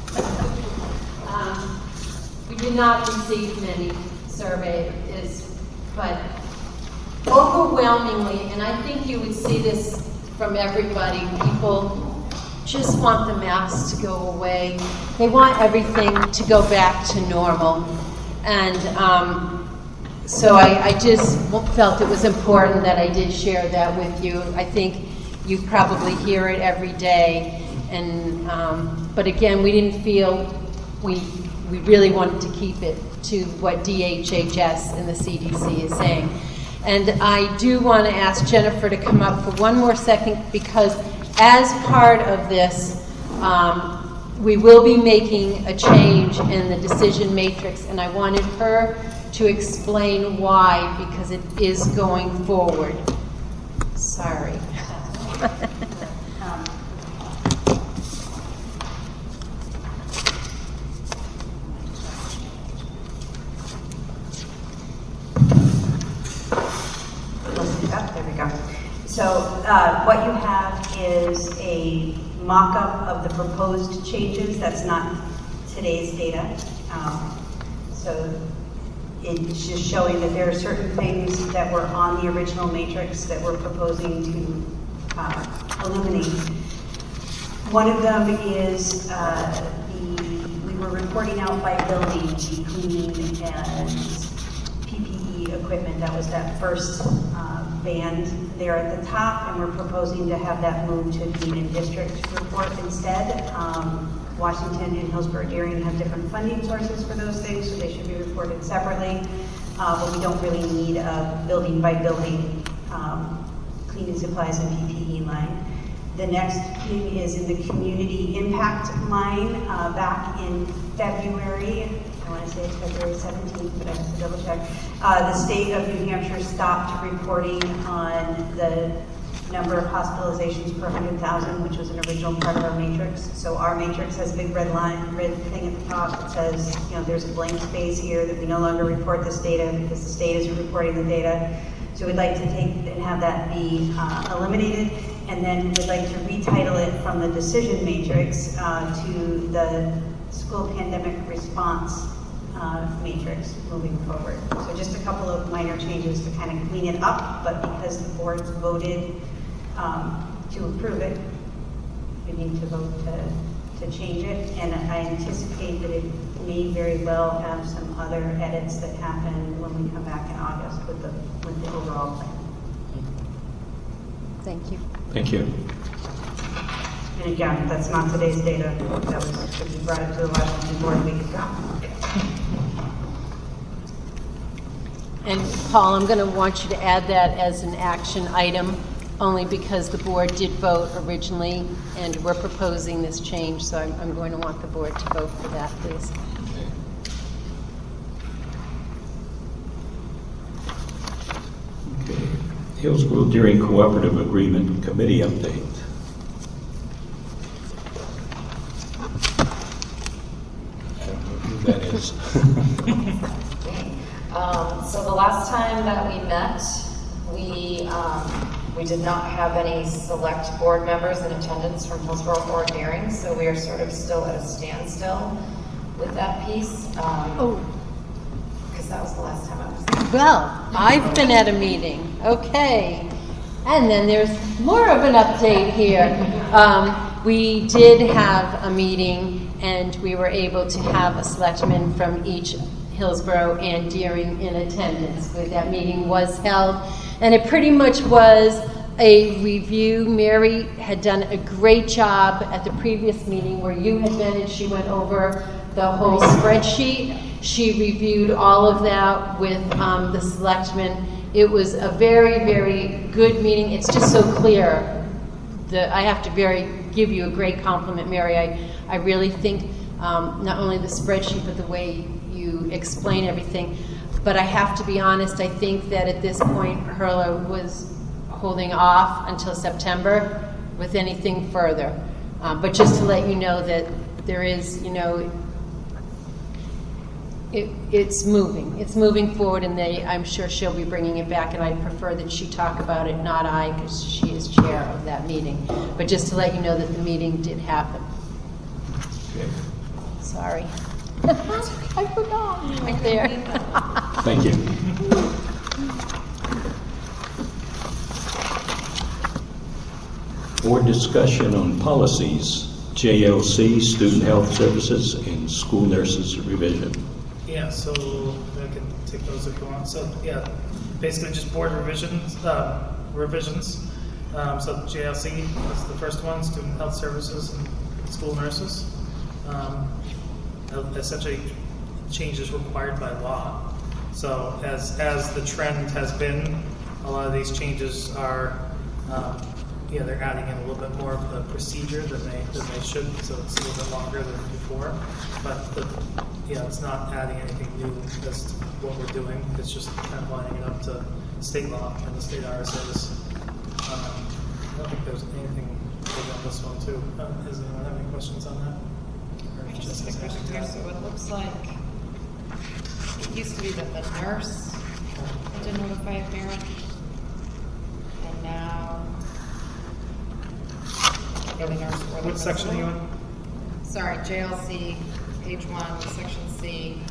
um, we did not receive many surveys, but overwhelmingly, and I think you would see this from everybody, people just want the masks to go away. They want everything to go back to normal. And um, so I, I just felt it was important that I did share that with you. I think you probably hear it every day. And um, but again, we didn't feel we we really wanted to keep it to what D H H S and the C D C is saying. And I do want to ask Jennifer to come up for one more second, because as part of this, um, we will be making a change in the decision matrix, and I wanted her to explain why, because it is going forward. Sorry. Um, Oh, there we go. So uh, what you have is a mock-up of the proposed changes. That's not today's data. Um, so it's just showing that there are certain things that were on the original matrix that we're proposing to uh, eliminate. One of them is uh, the, we were reporting out by building the cleaning and P P E equipment. That was that first uh, band there at the top, and we're proposing to have that moved to a Union District report instead. Um, Washington and Hillsborough Darien have different funding sources for those things, so they should be reported separately. Uh, but we don't really need a building by building um, cleaning supplies and P P E line. The next thing is in the community impact line. Uh, back in February, I want to say it's February seventeenth, but I have to double check. Uh, the state of New Hampshire stopped reporting on the number of hospitalizations per one hundred thousand, which was an original part of our matrix. So our matrix has a big red line, red thing at the top that says, you know, there's a blank space here that we no longer report this data because the state isn't reporting the data. So we'd like to take and have that be uh, eliminated. and then we'd like to retitle it from the decision matrix uh, to the school pandemic response uh, matrix moving forward. So just a couple of minor changes to kind of clean it up, but because the board voted um, to approve it, we need to vote to, to change it. And I anticipate that it may very well have some other edits that happen when we come back in August with the, with the overall plan. Thank you. Thank you. And again, that's not today's data. That was, we brought it to the Washington board a week ago. And Paul, I'm going to want you to add that as an action item, only because the board did vote originally, and we're proposing this change, so I'm, I'm going to want the board to vote for that, please. Okay. Hillsborough Deering Cooperative Agreement Committee update. I don't know who that is. Um, so the last time that we met, we um, we did not have any select board members in attendance from Hillsborough or Deering, so we are sort of still at a standstill with that piece. Um, Oh. Because that was the last time I was there. Well, I've been at a meeting. Okay. And then there's more of an update here. Um, we did have a meeting, and we were able to have a selectman from each Hillsborough and Deering in attendance. Where that meeting was held, and it pretty much was a review. Mary had done a great job at the previous meeting where you had been, and she went over the whole spreadsheet. She reviewed all of that with um, the selectmen. It was a very, very good meeting. It's just so clear. The, I have to very give you a great compliment, Mary. I, I really think um, not only the spreadsheet, but the way you explain everything. But I have to be honest, I think that at this point, Herla was holding off until September with anything further. Um, but just to let you know that there is, you know, It, it's moving. It's moving forward, and they, I'm sure she'll be bringing it back, and I prefer that she talk about it, not I, because she is chair of that meeting. But just to let you know that the meeting did happen. Okay. Sorry. I forgot. Right there. Thank you. Board discussion on policies, J L C, Student Health Services, and School Nurses Revision. Yeah, so I can take those if you want. So yeah, basically just board revisions. Uh, revisions. Um, so J L C is the first one, Student Health Services and School Nurses. Um, essentially, changes required by law. So as as the trend has been, a lot of these changes are, um, yeah, they're adding in a little bit more of the procedure than they than they should. So it's a little bit longer than before, but the Yeah, it's not adding anything new as to what we're doing. It's just kind of lining it up to state law and the state R S As. Um, I don't think there's anything big on this one, too. Um, does anyone have any questions on that? Or I just just have a question here. So it looks like it used to be that the nurse had to notify a parent, and now yeah, the nurse or the What section are you in? Sorry, J L C, page one, section C,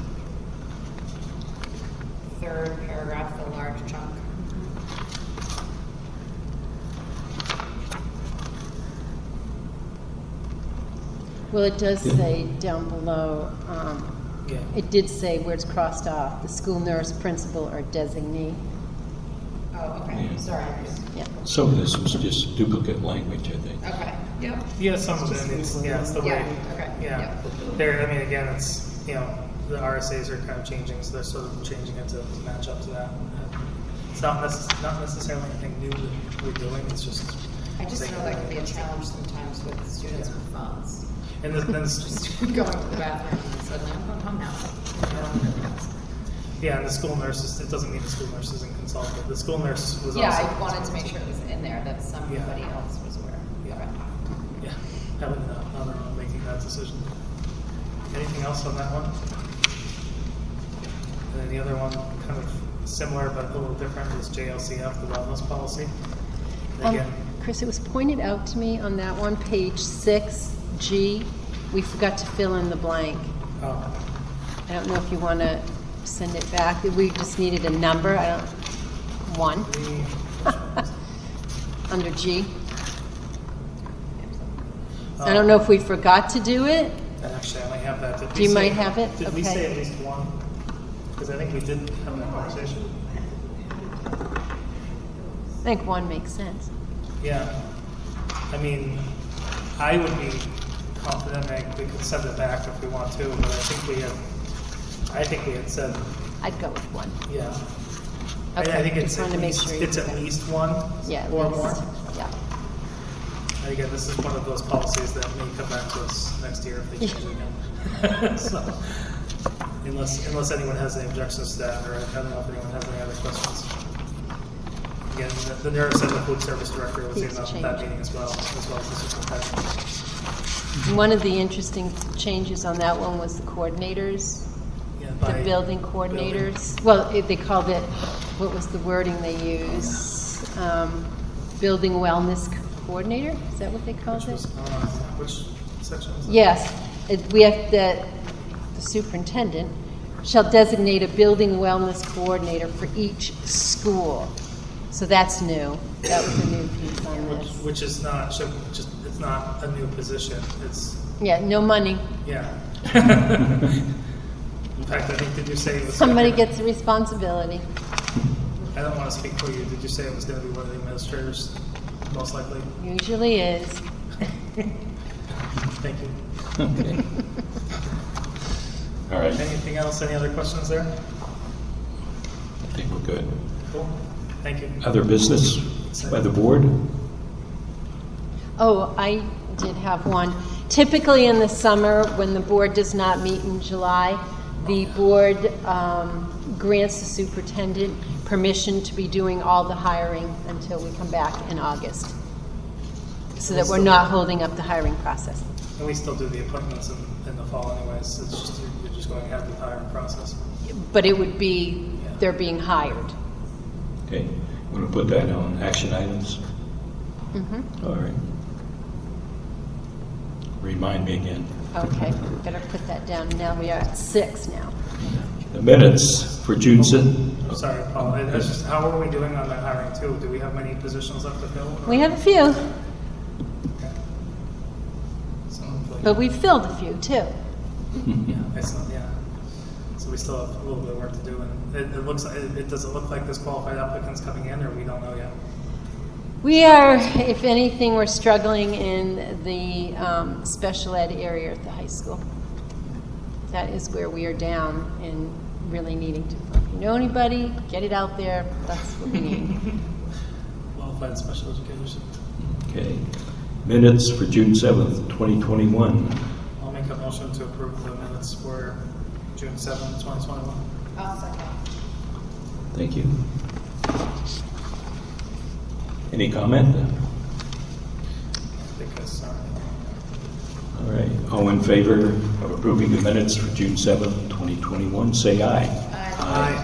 third paragraph, the large chunk. Well, it does say down below, um, Yeah. it did say where it's crossed off, the school nurse, principal, or designee. Oh, okay, Yeah. sorry. Yeah. Some of this was just duplicate language, I think. Okay, yep. Yeah, some of it. It's, yeah, it's the way. Yeah, okay, Yeah. yep. There. I mean, again, it's, you know, the R S As are kind of changing, so they're sort of changing it to match up to that. It's not necess- not necessarily anything new that we're doing. It's just. I just know that can be a challenge sometimes with students with phones. And then, then it's Just going to the bathroom and suddenly I'm going home now. No one really knows. yeah, and the school nurses. It doesn't mean the school nurse isn't consulted. The school nurse was Yeah, also. I wanted to make sure it was in there that somebody else was aware. Yeah. Okay. Yeah, having uh, on their own making that decision. Anything else on that one? And then the other one, kind of similar but a little different, is J L C F, the wellness policy. And Um, again, Chris, it was pointed out to me on that one, page six, G, we forgot to fill in the blank. Oh, I don't know if you want to send it back. We just needed a number. I don't, one, the- under G. I don't know if we forgot to do it. And actually, I might have that. Did Do we you say- might have it? Did we Okay. say at least one? Because I think we did have that conversation. I think one makes sense. Yeah. I mean, I would be confident that we could send it back if we want to, but I think we had, I think we had said, I'd go with one. yeah. I- Okay, I think it's just wanted at to make least, sure you it's did at that. least one Yeah, at or least. more. Yeah. And again, this is one of those policies that may come back to us next year if they change it again. So, unless, unless anyone has any objections to that, or I don't know if anyone has any other questions. Again, the, the nurse and the food service director was in Needs to on that change. meeting as well, as well as the superintendent. One of the interesting changes on that one was the coordinators, Yeah, the by building coordinators. Well, it- they called it, what was the wording they used? Um, Building wellness coordinator, is that what they called Which it? was, uh, which section was that? Yes, it- we have, the the superintendent shall designate a building wellness coordinator for each school. So that's new. That was a new piece on Which, this. which is not, should just, it's not a new position, it's, Yeah, no money. yeah. In fact, I think, did you say it was? Somebody gets the responsibility. I don't want to speak for you, did you say it was going to be one of the administrators, most likely? Usually is. Thank you. Okay. All right, I Anything else, any other questions there? think we're good. Cool, thank you. Other business by the board? Oh, I did have one. Typically in the summer, when the board does not meet in July, the board um, grants the superintendent permission to be doing all the hiring until we come back in August, so that we're not holding up the hiring process. And we still do the appointments in, in the fall anyways, it's just, you're- you're just going to have the hiring process. But it would be, they're being hired. Okay, want to put that on action items? Mhm. All right. Remind me again. Okay, better put that down. Now we are at six now. The minutes for June sixth. I'm sorry, Paul, it- it's just, how are we doing on that hiring too? Do we have many positions left to fill? or- We have a few, Okay. So, hopefully- but we've filled a few too. Yeah, excellent, yeah. So we still have a little bit of work to do, and it, it looks, it, it does it look like there's qualified applicants coming in, or we don't know yet? We are, if anything, we're struggling in the um, special ed area at the high school. That is where we are down and really needing to, if you know anybody, get it out there, that's what we need. Qualified special educators. Okay. Minutes for June seventh, twenty twenty-one. I'll make a motion to approve the minutes for June seventh, twenty twenty-one. I'll second. Thank you. Any comment? Because, uh, All right. All in favor of approving the minutes for June seventh, twenty twenty-one, say aye. aye.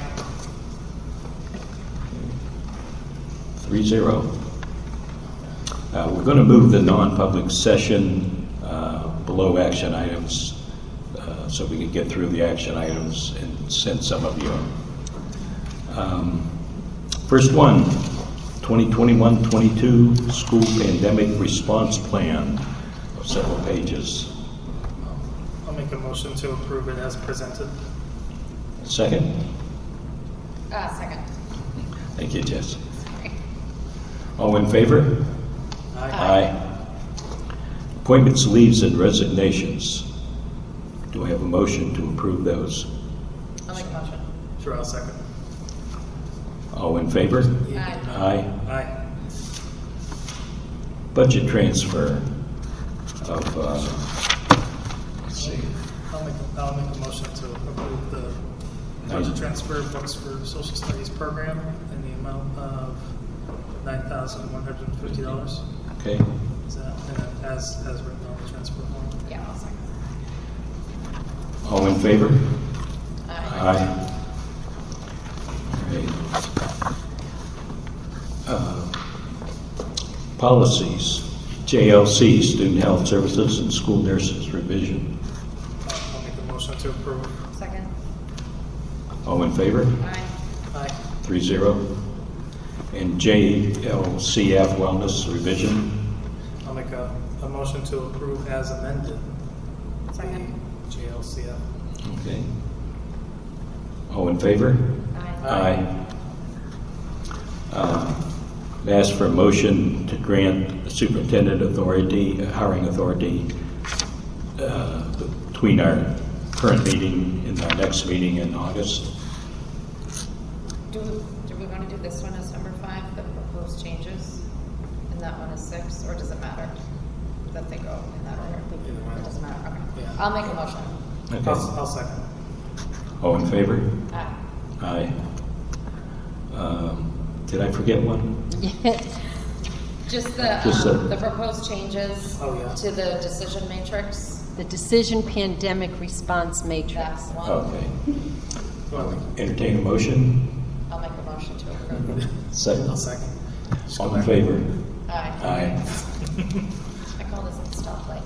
Three zero. Uh, we're going to move the non-public session uh, below action items uh, so we can get through the action items and send some of you. Um, first one, twenty twenty-one twenty-two School Pandemic Response Plan of several pages. I'll make a motion to approve it as presented. Second? Uh, second. Thank you, Jess. All in favor? Aye. Aye. Appointments, leaves, and resignations. Do I have a motion to approve those? I'll make a motion. Sure, I'll second. All in favor? Aye. Aye. Aye. Budget transfer of, uh, let's see, I'll make, a- I'll make a motion to approve the budget transfer of books for social studies program in the amount of nine thousand one hundred and fifty dollars. okay. Is that, and then as, as written on the transfer form? Yeah, I'll second. All in favor? Aye. Aye. All right. Uh, Policies, J L C, Student Health Services and School Nurses Revision. I'll make a motion to approve. Second. All in favor? Aye. Aye. Three zero. And J L C F Wellness Revision. I'll make a, a motion to approve as amended. Second. The J L C F. Okay. All in favor? Aye. Aye. Uh, Ask for a motion to grant the superintendent authority, uh, hiring authority, uh, between our current meeting and our next meeting in August. Do, do we want to do this one as number five, the proposed changes? And that one is six, or does it matter that they go in that order? Either way. It doesn't matter, okay. Yeah. I'll make a motion. Okay. I'll, I'll second. All in favor? Aye. Aye. Um, Did I forget one? Just the, Just um, the- the proposed changes Oh, yeah. to the decision matrix, The Decision Pandemic Response that's Matrix. one. Okay. Well, Entertain a motion? I'll make a motion to approve. Second. I'll second. Just go All in back. favor? Aye. Aye. I call this a stoplight.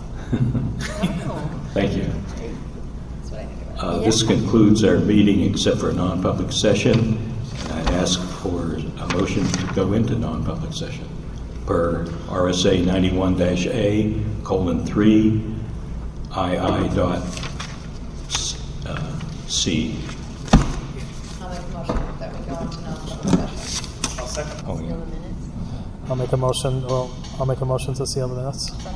Oh. Thank you. That's what I think about. Uh, This concludes our meeting except for a non-public session. And I ask for a motion to go into non-public session per R S A ninety-one dash A colon three I I dot uh, C. I'll make a motion that we go into non-public session. I'll second. Oh, yeah. I'll make a motion, well, I'll make a motion to seal the minutes. Second.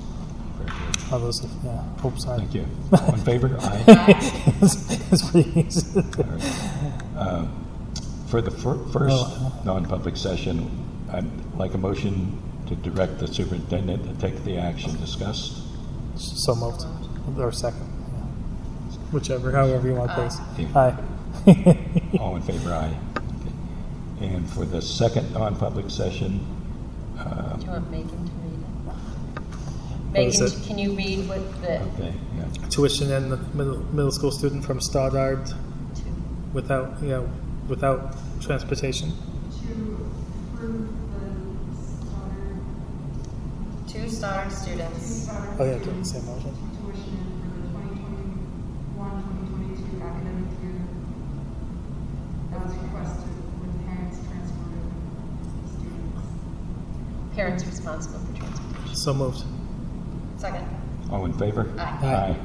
All those, yeah, hope sorry. Thank you. All in favor? Aye. It's it's pretty easy. Uh, For the fir- first Oh. non-public session, I'd like a motion to direct the superintendent to take the action discussed. So moved, or second. yeah. Whichever, however you want, please. Aye. Aye. All in favor? Aye. Okay. And for the second non-public session, uh, Do you want Megan to read What is it? it? Megan, can you read what the, okay, yeah. Tuition in the middle, middle school student from Stoddard without, you know, without transportation. To approve the starter, Two Stoddard students. starter Oh, yeah, do student the same motion. tuition for the twenty twenty-one, twenty twenty-two academic year as requested with parents transported students. parents responsible for transportation? So moved. Second. All in favor? Aye.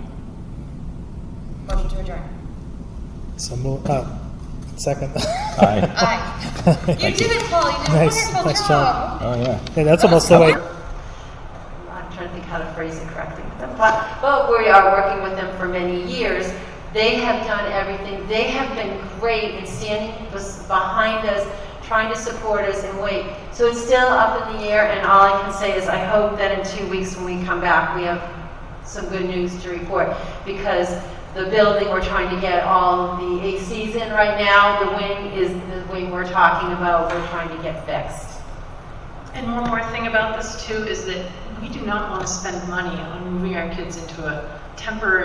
Motion to adjourn. So moved, uh, second. Aye. Aye. You did it, Paul. You did Nice, a wonderful nice job. job. Oh, yeah. Hey, that's almost the way. I'm trying to think how to phrase it correctly. But, but we are working with them for many years. They have done everything. They have been great in standing bes- behind us, trying to support us and wait. So it's still up in the air, and all I can say is I hope that in two weeks when we come back, we have some good news to report, because the building we're trying to get all the A Cs in right now, the wing is the wing we're talking about, we're trying to get fixed. And one more thing about this too is that we do not want to spend money on moving our kids into a temporary